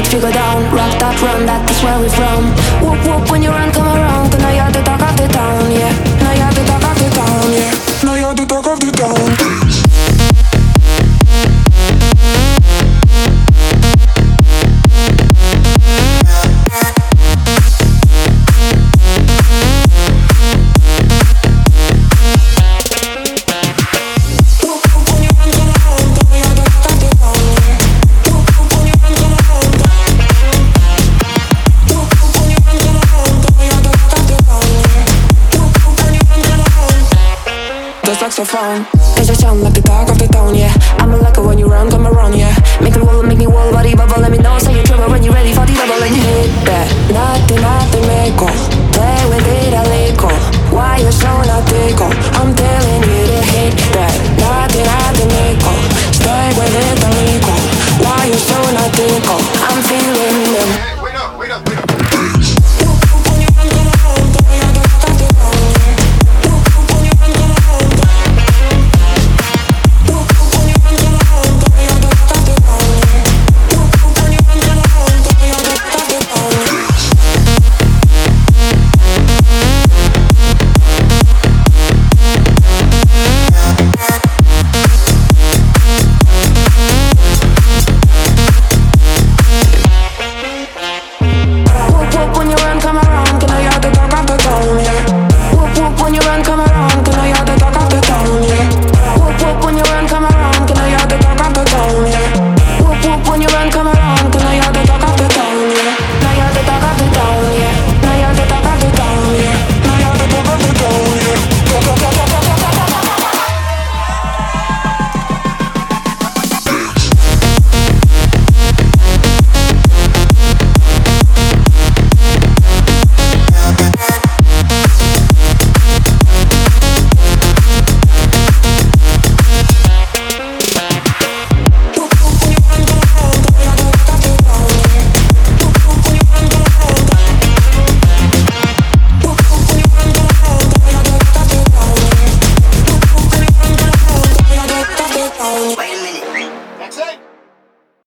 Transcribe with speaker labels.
Speaker 1: feet go down. Rock that run, that's where we from. Whoop whoop when you run, come around. Cause now you're the talk of the town, yeah. Now you're the talk of the town, yeah. Now you're the talk of the town. Saxophone, does it sound like the talk of the town, yeah. I'm a like it when you run, come around, yeah. Make me wall, body bubble, let me know, say you're trouble when you're ready for the double and hit that. Nothing, make go, play with it a little. Why you so not